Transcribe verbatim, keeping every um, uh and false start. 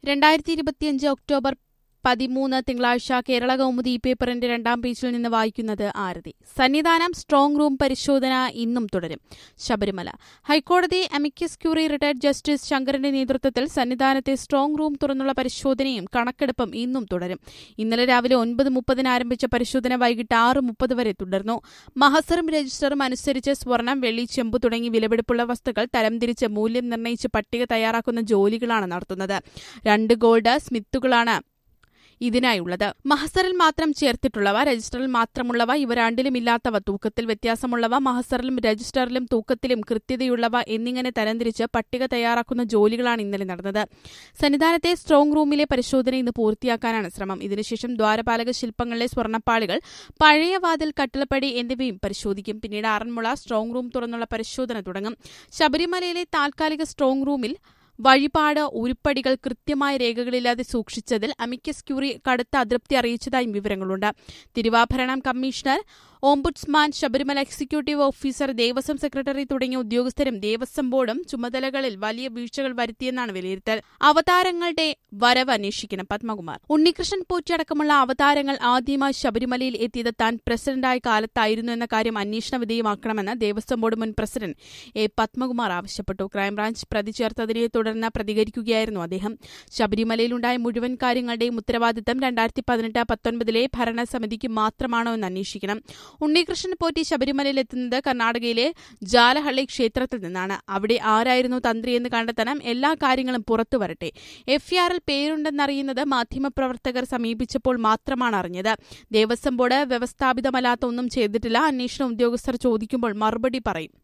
രണ്ടായിരത്തി ഇരുപത്തിയഞ്ച് ഒക്ടോബർ പതിമൂന്ന് തിങ്കളാഴ്ച കേരള കൗമുദി ഈ പേപ്പറിന്റെ രണ്ടാം പേജിൽ നിന്ന് വായിക്കുന്നത് ആരതി. സന്നിധാനം സ്ട്രോങ് റൂം പരിശോധന ഇന്നും തുടരും. ശബരിമല ഹൈക്കോടതി അമിക്കസ് ക്യൂറി റിട്ടയർഡ് ജസ്റ്റിസ് ശങ്കരന്റെ നേതൃത്വത്തിൽ സന്നിധാനത്തെ സ്ട്രോങ് റൂം തുറന്നുള്ള പരിശോധനയും കണക്കെടുപ്പും ഇന്നും തുടരും. ഇന്നലെ രാവിലെ ഒൻപത് മുപ്പതിന് ആരംഭിച്ച പരിശോധന വൈകിട്ട് ആറ് മുപ്പത് വരെ തുടർന്നു. മഹസറും രജിസ്റ്ററും അനുസരിച്ച് സ്വർണം, വെള്ളി, ചെമ്പ് തുടങ്ങി വിലപിടിപ്പുള്ള വസ്തുക്കൾ തരംതിരിച്ച് മൂല്യം നിർണ്ണയിച്ച് പട്ടിക തയ്യാറാക്കുന്ന ജോലികളാണ് നടത്തുന്നത്. രണ്ട് ഗോൾഡ് സ്മിത്തുകളാണ് ഇതിനായുള്ളത്. മഹസറിൽ മാത്രം ചേർത്തിട്ടുള്ളവ, രജിസ്റ്ററിൽ മാത്രമുള്ളവ, ഇവ രണ്ടിലുമില്ലാത്തവ, തൂക്കത്തിൽ വ്യത്യാസമുള്ളവ, മഹസറിലും രജിസ്റ്ററിലും തൂക്കത്തിലും കൃത്യതയുള്ളവ എന്നിങ്ങനെ തരംതിരിച്ച് പട്ടിക തയ്യാറാക്കുന്ന ജോലികളാണ് ഇന്നലെ നടന്നത്. സന്നിധാനത്തെ സ്ട്രോങ് റൂമിലെ പരിശോധന ഇന്ന് പൂർത്തിയാക്കാനാണ് ശ്രമം. ഇതിനുശേഷം ദ്വാരപാലക ശില്പങ്ങളിലെ സ്വർണ്ണപ്പാളികൾ, പഴയ വാതിൽ, കട്ടിളപ്പടി എന്നിവയും പരിശോധിക്കും. പിന്നീട് ആറന്മുള സ്ട്രോങ് റൂം തുറന്നുള്ള പരിശോധന തുടങ്ങും. ശബരിമലയിലെ താൽക്കാലിക സ്ട്രോങ് റൂമിൽ വഴിപാട് ഉരുപ്പടികൾ കൃത്യമായ രേഖകളില്ലാതെ സൂക്ഷിച്ചതിൽ അമിക്കസ് ക്യൂറി കടുത്ത അതൃപ്തി അറിയിച്ചതായും വിവരങ്ങളുണ്ട്. തിരുവാഭരണം commissioner, ombudsman, Sabarimala executive officer, Devaswom secretary തുടങ്ങിയ ഉദ്യോഗസ്ഥരും ദേവസ്വം ബോർഡും ചുമതലകളിൽ വലിയ വീഴ്ചകൾ വരുത്തിയെന്നാണ് വിലയിരുത്തൽ. അവതാരങ്ങളുടെ വരവ് അന്വേഷിക്കണം. പത്മകുമാർ ഉണ്ണികൃഷ്ണൻ പോറ്റി അടക്കമുള്ള അവതാരങ്ങൾ ആദ്യമായി ശബരിമലയിൽ എത്തിയത് താൻ പ്രസിഡന്റായ കാലത്തായിരുന്നു എന്ന കാര്യം അന്വേഷണ വിധേയമാക്കണമെന്ന് ദേവസ്വം ബോർഡ് മുൻ പ്രസിഡന്റ് എ പത്മകുമാർ ആവശ്യപ്പെട്ടു. ക്രൈംബ്രാഞ്ച് പ്രതി ചേർത്തതിനെ തുടർന്ന് പ്രതികരിക്കുകയായിരുന്നു അദ്ദേഹം. ശബരിമലയിലുണ്ടായ മുഴുവൻ കാര്യങ്ങളുടെയും ഉത്തരവാദിത്തം രണ്ടായിരത്തി പതിനെട്ട് പത്തൊൻപതിലെ ഭരണസമിതിക്ക് മാത്രമാണോ എന്ന് അന്വേഷിക്കണം. ഉണ്ണികൃഷ്ണൻ പോറ്റി ശബരിമലയിൽ എത്തുന്നത് കർണാടകയിലെ ജാലഹള്ളി ക്ഷേത്രത്തിൽ നിന്നാണ്. അവിടെ ആരായിരുന്നു തന്ത്രിയെന്ന് കണ്ടെത്തണം. എല്ലാ കാര്യങ്ങളും പുറത്തു വരട്ടെ. എഫ്ഐആറിൽ പേരുണ്ടെന്നറിയുന്നത് മാധ്യമപ്രവർത്തകർ സമീപിച്ചപ്പോൾ മാത്രമാണ് അറിഞ്ഞത്. ദേവസ്വം ബോർഡ് വ്യവസ്ഥാപിതമല്ലാത്ത ഒന്നും ചെയ്തിട്ടില്ല. അന്വേഷണ ഉദ്യോഗസ്ഥർ ചോദിക്കുമ്പോൾ മറുപടി പറയും.